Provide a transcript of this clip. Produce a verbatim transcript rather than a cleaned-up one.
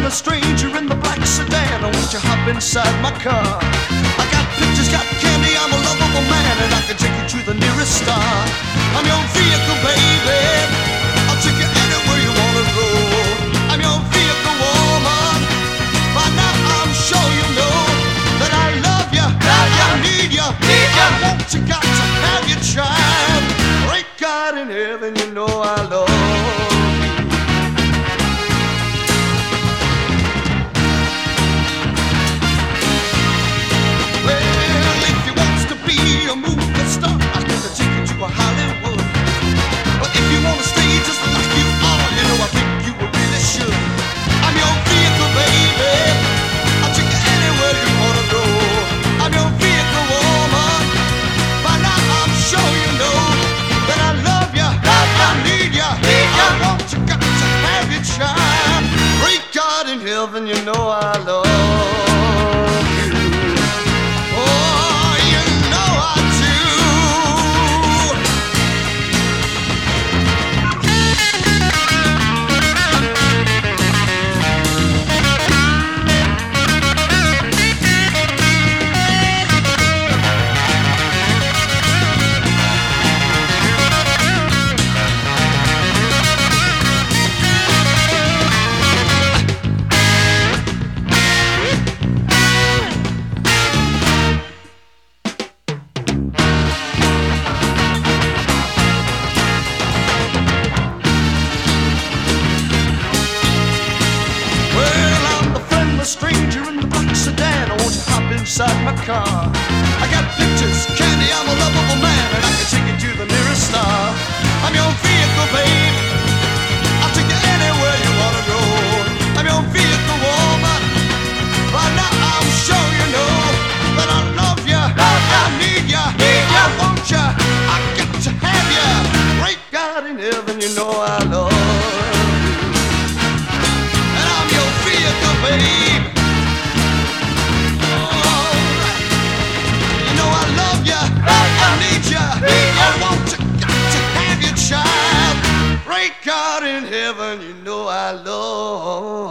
friendly stranger in the black sedan. Won't you hop inside my car? I got pictures, got candy, I'm a lovable man, and I can take you to the nearest star. I'm your vehicle, baby. I'll take you anywhere you wanna go. I'm your vehicle, woman. By now I'm sure you know that I love you, love you. I need you, need you. I want you, got to have your child. Great God in heaven, you know I love you. Well, if you wants to be a movie star, I can take you to a Hollywood. But if you wanna stay just like you are, you know I think you really should. I'm your vehicle, baby. I'll take you anywhere you wanna go. I'm your vehicle, woman. By now I'm sure you know that I love you, love you. I need you, need you. I want you, got to have your child. Great God in heaven, you know I love you. Oh, you know I do. Stranger in the black sedan, won't you hop inside my car? I got pictures, candy, I'm a lovable man, and I can take you to the nearest star. I'm your vehicle, babe. I'll take you anywhere you wanna go. I'm your vehicle, woman. By now I'm sure you know that I love you, love you. I need you, need you. I want you, I got to have you. Great God in heaven, you know I love you. And I'm your vehicle, babe. Great God in heaven, you know I love